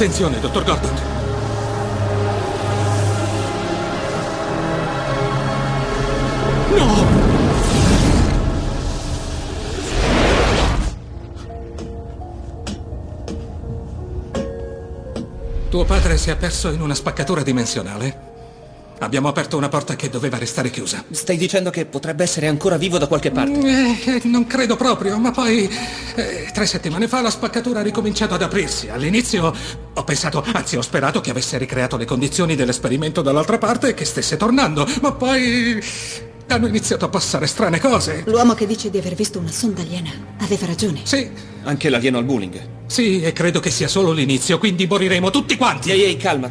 Attenzione, dottor Gordon. No! Tuo padre si è perso in una spaccatura dimensionale. Abbiamo aperto una porta che doveva restare chiusa. Stai dicendo che potrebbe essere ancora vivo da qualche parte? Non credo proprio, ma poi 3 settimane fa la spaccatura ha ricominciato ad aprirsi. All'inizio ho pensato, anzi ho sperato che avesse ricreato le condizioni dell'esperimento dall'altra parte e che stesse tornando, ma poi hanno iniziato a passare strane cose. L'uomo che dice di aver visto una sonda aliena aveva ragione. Sì. Anche l'alieno al bullying? Sì, e credo che sia solo l'inizio, quindi moriremo tutti quanti. Ehi, calma.